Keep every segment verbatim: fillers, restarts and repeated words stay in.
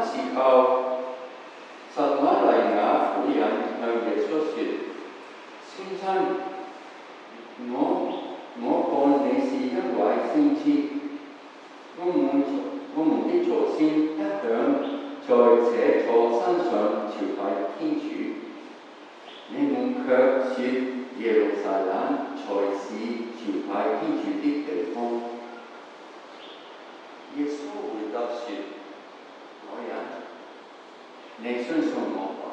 時候，撒瑪黎雅婦人向耶穌說：先生，我我看你是一位先知，我們我們的祖先一向在這座山上朝拜天主，你們卻說耶路撒冷才是朝拜天主的地方。耶穌回答說：我人，你相信我吧。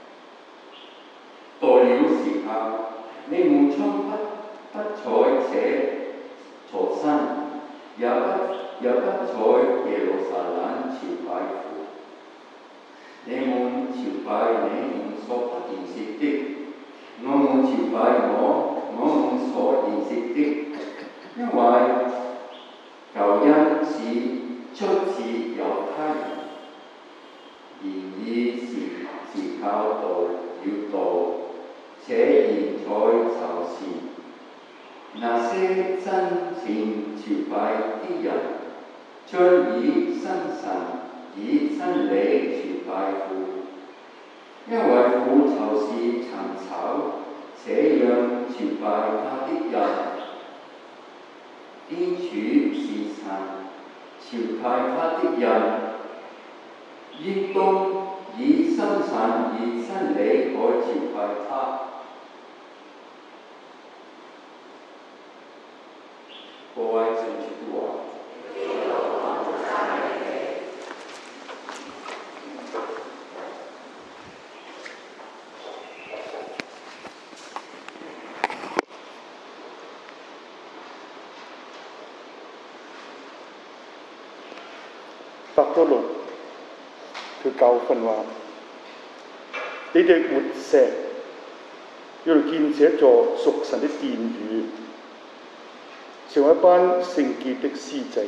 到了時候，你們將不不在這座山，也不也不在耶路撒冷朝拜父。你們朝拜你們所不認識的，我們朝拜我我們所認識的，因為救恩是出自猶太人，然而是是靠道了道，且現在就是那些真正朝拜的人，將以真神以真理朝拜父，因為父就是尋找這樣朝拜他的人。天主是神，朝拜他的人應當以真神以真理來朝拜他。各位聖主的話， 伯多祿佢教訓話：你哋活石要嚟建設一座屬神的殿宇，成為一班聖潔的司祭。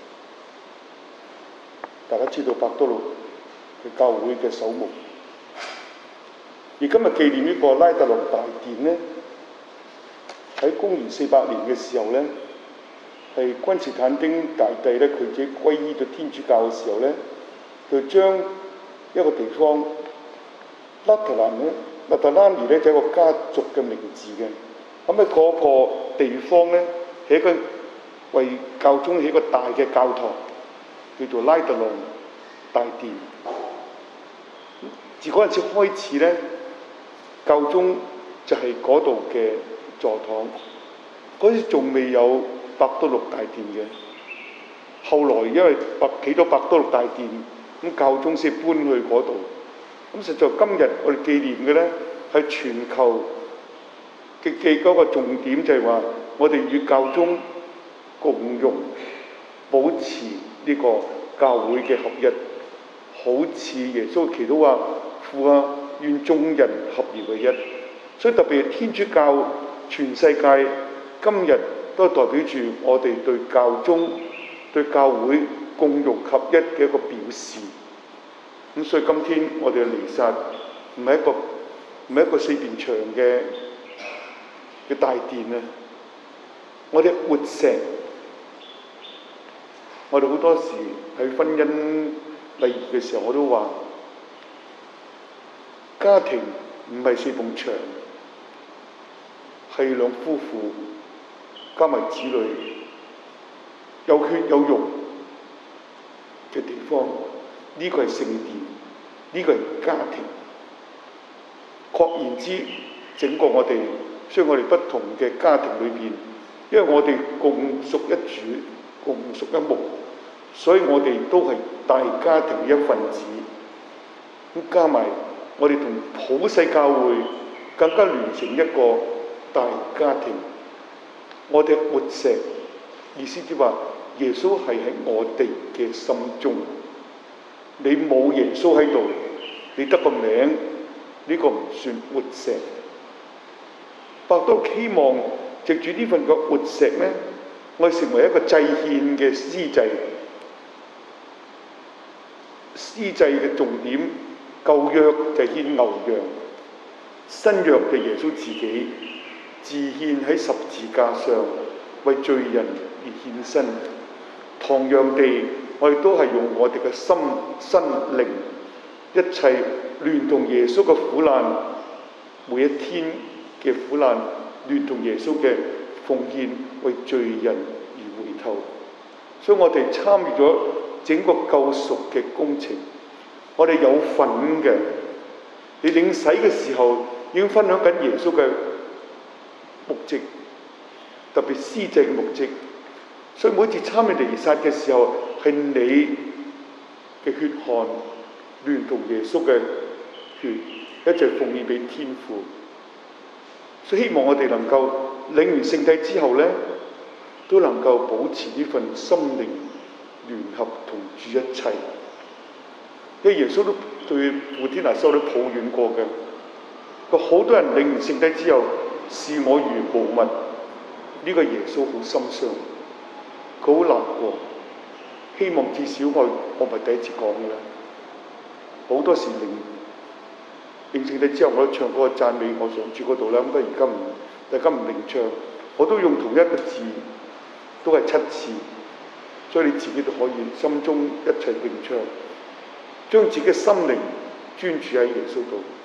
大家知道伯多祿係教會嘅首牧，而今日紀念呢個拉特隆大殿呢，喺公元四百年嘅時候呢，係君士坦丁大帝咧，佢自己皈依咗天主教嘅時候咧，就將一個地方拉特蘭咧，拉特蘭尼咧就係一個家族嘅名字嘅。咁喺嗰個地方咧，起一個為教宗起一個大嘅教堂，叫做拉特朗大殿。自嗰陣時開始咧，教宗就係嗰度嘅座堂。嗰時仲未有伯多祿大殿嘅，後來因為白起咗伯多祿大殿，咁教宗先搬去嗰度。咁實在今日我哋紀念嘅咧，係全球嘅嘅嗰個重點就係話，我哋與教宗共融，保持呢個教會嘅合一，好似耶穌祈禱話：父啊，願眾人合而為一。所以特別係天主教全世界今日都代表住我哋對教宗、對教會共融合一嘅一個表示。咁所以今天我哋嘅彌撒唔係一個唔係一個四邊牆嘅嘅大殿啊！我哋活石，我哋好多時喺婚姻禮儀嘅時候，我都話家庭唔係四埲牆，係兩夫婦加埋子女，有血有肉嘅地方。呢個係聖殿，呢個係家庭。確然之，整個我哋，雖然我哋不同嘅家庭裏邊，因為我哋共屬一主，共屬一牧，所以我哋都係大家庭嘅一份子。咁加埋我哋同普世教會更加聯成一個大家庭。我哋活石，意思即話耶穌係喺我哋嘅心中。你冇耶穌喺度，你得個名，呢、這個唔算活石。伯多祿希望藉住呢份嘅活石咧，我哋成為一個祭獻嘅司祭。司祭嘅重點，舊約就獻牛羊，新約就耶穌自己自獻喺十字架上，為罪人而獻身。同樣地， 我哋都係用我哋嘅心、身、靈，一切聯同耶穌嘅苦難，每一天嘅苦難，聯同耶穌嘅奉獻，為罪人而回頭。所以我哋參與咗整個救贖嘅工程，我哋有份嘅。你領洗嘅時候已經分享緊耶穌嘅目的，特別施祭嘅目的。所以每次參與彌撒嘅時候，係你嘅血汗聯同耶穌嘅血一齊奉獻俾天父。所以希望我哋能夠領完聖體之後呢，都能夠保持呢份心靈聯合同主一齊。因為耶穌都對父天父都抱怨過嘅，佢好多人領完聖體之後視我如無物，呢、這個耶穌好心傷，佢好難過。希望至少我我唔係第一次講嘅啦，好多時領領聖體之後，我都唱嗰個讚美我上主嗰度啦。咁不過而家唔，大家唔明唱，我都用同一個字，都係七次，所以你自己都可以心中一齊領唱，將自己嘅心靈專注喺耶穌度。